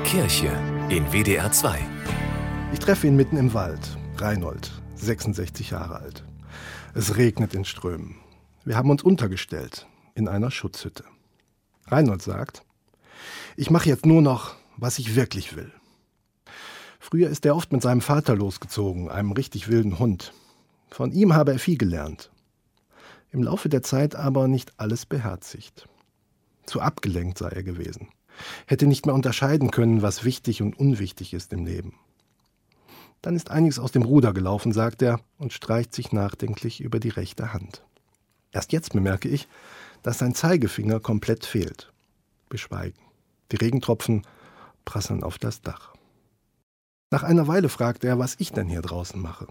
Kirche in WDR 2. Ich treffe ihn mitten im Wald. Reinhold, 66 Jahre alt. Es regnet in Strömen. Wir haben uns untergestellt in einer Schutzhütte. Reinhold sagt: Ich mache jetzt nur noch, was ich wirklich will. Früher ist er oft mit seinem Vater losgezogen, einem richtig wilden Hund. Von ihm habe er viel gelernt. Im Laufe der Zeit aber nicht alles beherzigt. Zu abgelenkt sei er gewesen. Hätte nicht mehr unterscheiden können, was wichtig und unwichtig ist im Leben. Dann ist einiges aus dem Ruder gelaufen, sagt er und streicht sich nachdenklich über die rechte Hand. Erst jetzt bemerke ich, dass sein Zeigefinger komplett fehlt. Wir schweigen. Die Regentropfen prasseln auf das Dach. Nach einer Weile fragt er, was ich denn hier draußen mache.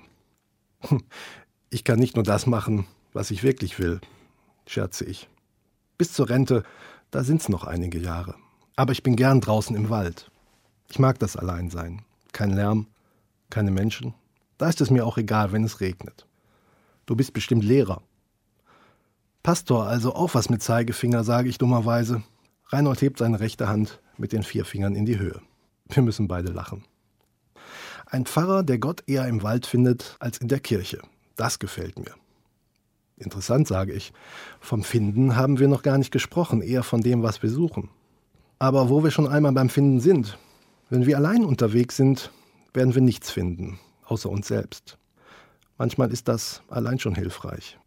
Ich kann nicht nur das machen, was ich wirklich will, scherze ich. Bis zur Rente, da sind's noch einige Jahre. Aber ich bin gern draußen im Wald. Ich mag das Alleinsein. Kein Lärm, keine Menschen. Da ist es mir auch egal, wenn es regnet. Du bist bestimmt Lehrer. Pastor, also auch was mit Zeigefinger, sage ich dummerweise. Reinhold hebt seine rechte Hand mit den 4 Fingern in die Höhe. Wir müssen beide lachen. Ein Pfarrer, der Gott eher im Wald findet als in der Kirche. Das gefällt mir. Interessant, sage ich. Vom Finden haben wir noch gar nicht gesprochen, eher von dem, was wir suchen. Aber wo wir schon einmal beim Finden sind, wenn wir allein unterwegs sind, werden wir nichts finden, außer uns selbst. Manchmal ist das allein schon hilfreich.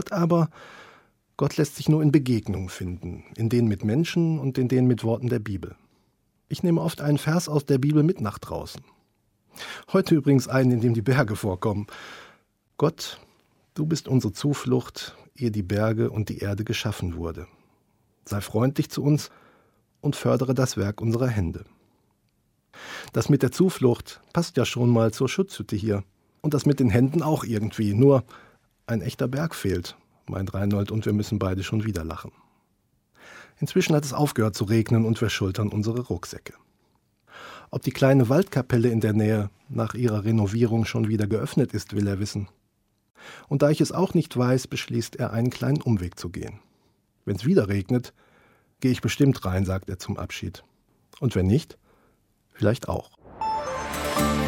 Gott lässt sich nur in Begegnungen finden, in denen mit Menschen und in denen mit Worten der Bibel. Ich nehme oft einen Vers aus der Bibel mit nach draußen. Heute übrigens einen, in dem die Berge vorkommen. Gott, du bist unsere Zuflucht, ehe die Berge und die Erde geschaffen wurde. Sei freundlich zu uns und fördere das Werk unserer Hände. Das mit der Zuflucht passt ja schon mal zur Schutzhütte hier. Und das mit den Händen auch irgendwie. Nur ein echter Berg fehlt, meint Reinhold, und wir müssen beide schon wieder lachen. Inzwischen hat es aufgehört zu regnen und wir schultern unsere Rucksäcke. Ob die kleine Waldkapelle in der Nähe nach ihrer Renovierung schon wieder geöffnet ist, will er wissen. Und da ich es auch nicht weiß, beschließt er, einen kleinen Umweg zu gehen. Wenn es wieder regnet, gehe ich bestimmt rein, sagt er zum Abschied. Und wenn nicht, vielleicht auch.